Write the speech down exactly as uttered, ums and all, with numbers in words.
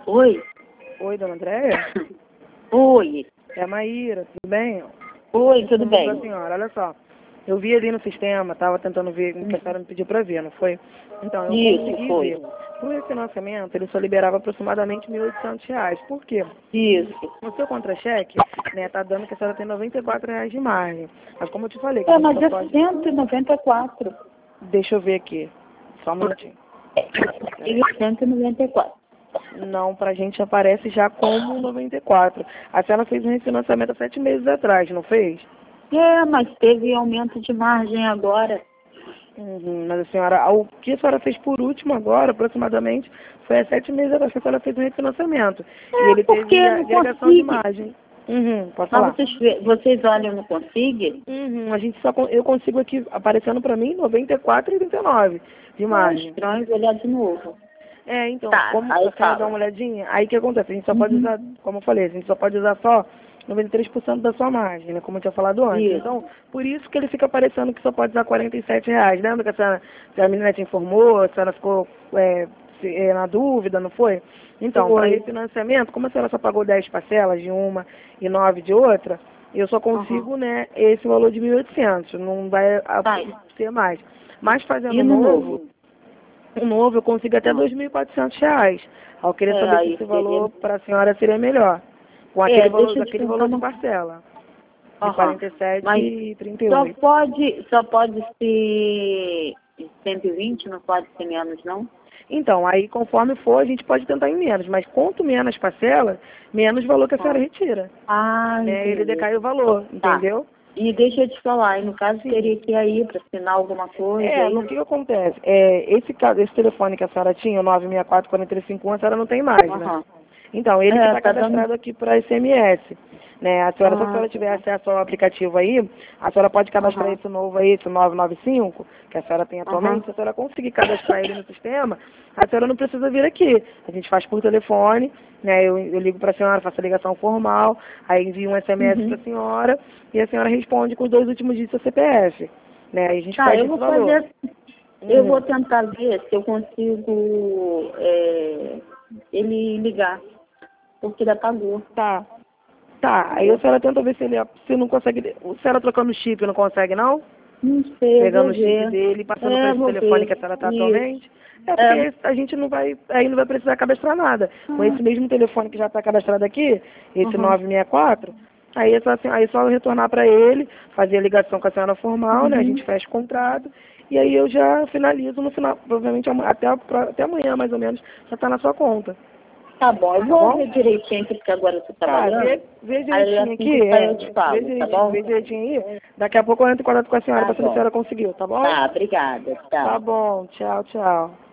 Oi? Oi, dona Andréia? Oi. É a Maíra, tudo bem? Oi, tudo Como bem? vai, senhora? Olha só. Eu vi ali no sistema, estava tentando ver o que a senhora me pediu para ver, não foi? Então, eu Isso, consegui foi. ver. Por esse financiamento, ele só liberava aproximadamente mil e oitocentos reais. Por quê? Isso. No seu contra-cheque, né, tá dando que a senhora tem noventa e quatro reais de margem. Mas como eu te falei, que a É, gente mas só é pode... cento e noventa e quatro. Deixa eu ver aqui. Só um minutinho. É cento e noventa e quatro. Não, pra gente aparece já como noventa e quatro. A senhora fez um refinanciamento há sete meses atrás, não fez? É, mas teve aumento de margem agora. Uhum, mas a senhora, o que a senhora fez por último agora, aproximadamente, foi há sete meses atrás que a senhora fez um refinanciamento. E É, ele porque teve eu não agregação de consigo. margem. Uhum, pode Mas falar. vocês, vê- vocês olham, não consigo? Uhum, a gente só, con- eu consigo aqui, aparecendo pra mim, noventa e quatro e oitenta e nove de É margem. estranho, vou olhar de novo. É, então, Tá, como aí a senhora dá fala. uma olhadinha, aí o que acontece? A gente só pode Uhum. usar, como eu falei, a gente só pode usar só noventa e três por cento da sua margem, né? Como eu tinha falado antes. Isso. Então, por isso que ele fica aparecendo que só pode usar quarenta e sete reais. Lembra que a, senhora, que a menina te informou, a senhora ficou é, se- é, na dúvida, não foi? Então, para Foi. refinanciamento, como a senhora só pagou dez parcelas de uma e nove de outra, eu só Uhum. consigo, né, esse valor de mil e oitocentos, não vai a- Tá. ser mais. Mas fazendo E um no novo, novo? o novo eu consigo até Hum. dois mil e quatrocentos reais. Eu queria É, saber se aí esse seria. valor para a senhora seria melhor. Com aquele É, valor, deixa eu te aquele perguntar valor de uma. parcela. De Aham. quarenta e sete Mas e trinta e só oito. pode, só pode ser cento e vinte, não pode ser menos, não? Então, aí conforme for, a gente pode tentar em menos. Mas quanto menos parcela, menos valor que a senhora Ah, retira. ah Né? Ele entendi. decai o valor, Tá. entendeu? E deixa eu te falar, e no caso Sim. teria que ir aí para assinar alguma coisa É, aí? no que, que acontece? É, esse, ca- esse telefone que a senhora tinha, o nove seis quatro, quatro três cinco um, a senhora não tem mais, né? Aham. Então, ele que É, está tá dando. cadastrado aqui para S M S. Né? A senhora, se a Ah, senhora tá tiver bom. acesso ao aplicativo aí, a senhora pode cadastrar Aham. esse novo aí, esse nove nove cinco, que a senhora tem Aham. atualmente. Se a senhora conseguir cadastrar ele no sistema, a senhora não precisa vir aqui. A gente faz por telefone, né? Eu, eu ligo para a senhora, faço a ligação formal, aí envio um S M S para Uhum. a senhora e a senhora responde com os dois últimos dígitos do C P F. Né? Aí a gente Tá, fecha eu esse vou valor. fazer. Eu Uhum. vou tentar ver se eu consigo é, ele ligar, porque já pagou, Tá. Tá, aí a entendeu? senhora tenta ver se ele se não consegue. A senhora trocando o chip não consegue, não? Não sei, eu Pegando vou o chip ver. dele e passando para É, esse vou telefone ver. que a senhora está Isso. atualmente. É É, porque a gente não vai, aí não vai precisar cadastrar nada. Com ah, esse mesmo telefone que já está cadastrado aqui, esse uhum. nove seis quatro, aí é só, assim, aí é só eu retornar para ele, fazer a ligação com a senhora formal, né? A Uhum. gente fecha o contrato e aí eu já finalizo no final, provavelmente ama- até, a- até amanhã mais ou menos, já está na sua conta. Tá bom, eu Tá vou bom? ver direitinho aqui, porque agora eu tô Tá, trabalhando. vê, vê Aí direitinho assim aqui, que sair é, eu te vê falo, tá direitinho, bom? vê direitinho aí. Daqui a pouco eu entro em contato com a senhora Tá para saber se a bom. senhora conseguiu, tá bom? Tá, obrigada. Tá Tchau. bom, tchau, tchau.